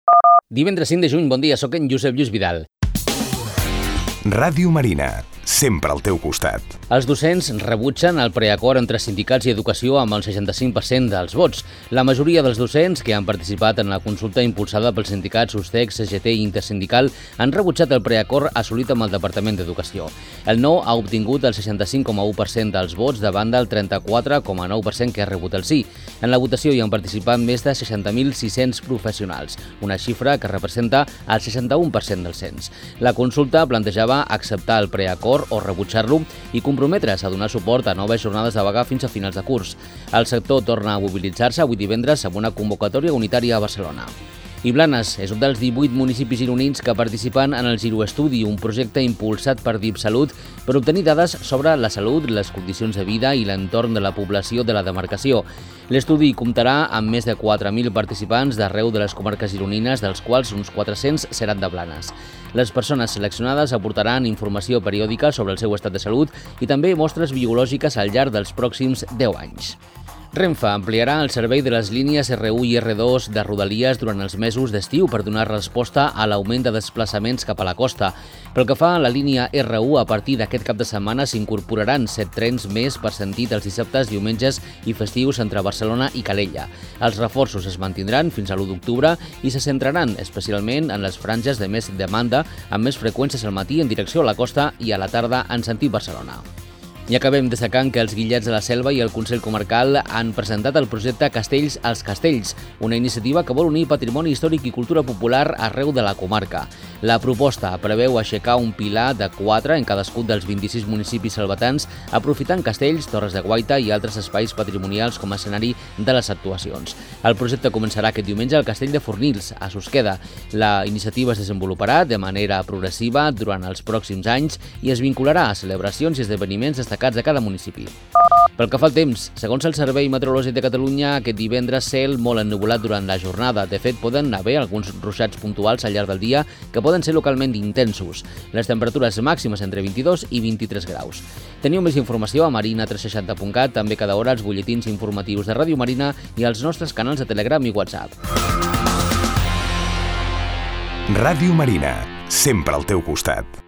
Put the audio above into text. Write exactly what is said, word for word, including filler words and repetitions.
Divendres cinc de juny, bon dia, soc en Josep Lluís Vidal. Ràdio Marina, sempre al teu costat. Els docents rebutgen el preacord entre sindicats i educació amb el seixanta-cinc per cent dels vots. La majoria dels docents que han participat en la consulta impulsada pels sindicats USTEC, C G T i Intersindical han rebutjat el preacord assolit amb el Departament d'Educació. El no ha obtingut el seixanta-cinc coma u per cent dels vots davant del trenta-quatre coma nou per cent que ha rebut el sí. En la votació hi han participat més de seixanta mil sis-cents professionals, una xifra que representa el seixanta-u per cent del cens. La consulta plantejava acceptar el preacord o rebutjar-lo i comprometre's a donar suport a noves jornades de vaga fins a finals de curs. El sector torna a mobilitzar-se avui divendres amb una convocatòria unitària a Barcelona. I Blanes és un dels divuit municipis gironins que participen en el Giroestudi, un projecte impulsat per DipSalut per obtenir dades sobre la salut, les condicions de vida i l'entorn de la població de la demarcació. L'estudi comptarà amb més de quatre mil participants d'arreu de les comarques gironines, dels quals uns quatre-cents seran de Blanes. Les persones seleccionades aportaran informació periòdica sobre el seu estat de salut i també mostres biològiques al llarg dels pròxims deu anys. Renfe ampliarà el servei de les línies R u i R dos de Rodalies durant els mesos d'estiu per donar resposta a l'augment de desplaçaments cap a la costa. Pel que fa a la línia R u, a partir d'aquest cap de setmana s'incorporaran set trens més per sentit els dissabtes, diumenges i festius entre Barcelona i Calella. Els reforços es mantindran fins a l'u d'octubre i se centraran especialment en les franges de més demanda, amb més freqüències al matí en direcció a la costa i a la tarda en sentit Barcelona. I acabem destacant que els Guillets de la Selva i el Consell Comarcal han presentat el projecte Castells als Castells, una iniciativa que vol unir patrimoni històric i cultura popular arreu de la comarca. La proposta preveu aixecar un pilar de quatre en cadascun dels vint-i-sis municipis salvatans, aprofitant castells, torres de guaita i altres espais patrimonials com a escenari de les actuacions. El projecte començarà aquest diumenge al Castell de Fornils, a Susqueda. La iniciativa es desenvoluparà de manera progressiva durant els pròxims anys i es vincularà a celebracions i esdeveniments destacats de cada municipi. Pel que fa al temps, segons el Servei Meteorològic de Catalunya, aquest divendres cel molt ennuvolat durant la jornada. De fet, poden haver alguns ruixats puntuals al llarg del dia que poden ser localment intensos. Les temperatures màximes entre vint-i-dos i vint-i-tres graus. Teniu més informació a marina tres seixanta punt cat, també cada hora els butlletins informatius de Ràdio Marina i els nostres canals de Telegram i WhatsApp. Ràdio Marina, sempre al teu costat.